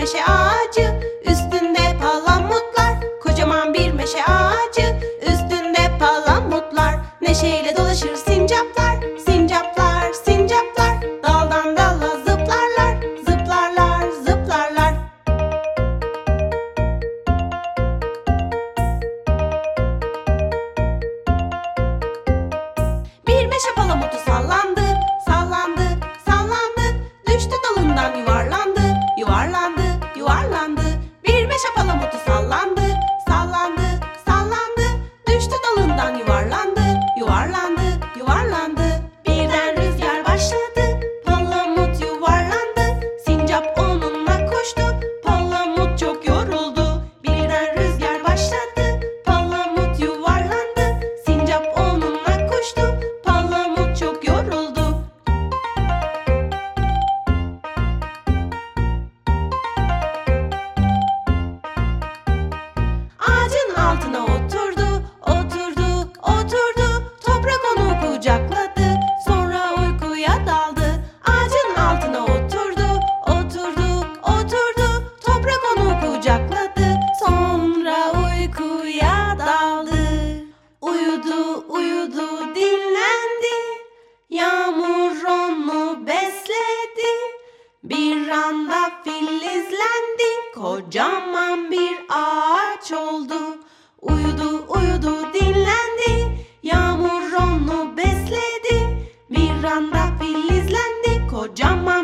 meşe ağacı, üstünde palamutlar. Kocaman bir meşe ağacı, üstünde palamutlar. Neşeyle dolaşır sincaplar, sincaplar, sincaplar. Daldan dala zıplarlar, zıplarlar, zıplarlar. Bir meşe palamutu sallandı, sallandı, sallandı. Düştü dalından yuvarlandı, yuvarlandı, yuvarlandı. Bir meşe palamutu sallandı, sallandı, sallandı. Düştü dalından yuvarlandı, yuvarlandı, yuvarlandı. Birden rüzgar başladı, palamut yuvarlandı. Sincap onunla koştu, palamut çok yoruldu. Birden rüzgar başladı, palamut yuvarlandı. Sincap onunla koştu, palamut çok yoruldu. Ağacın altına oturdu, oturdu, oturdu. Toprak onu kucakladı, sonra uykuya daldı. Ağacın altına oturdu, oturdu, oturdu. Toprak onu kucakladı, sonra uykuya daldı. Uyudu, uyudu, dinlendi. Yağmur onu besledi. Bir anda filizlendi, kocaman bir ağaç oldu. Uyudu, uyudu, dinlendi. Yağmur onu besledi. Bir anda filizlendi, kocaman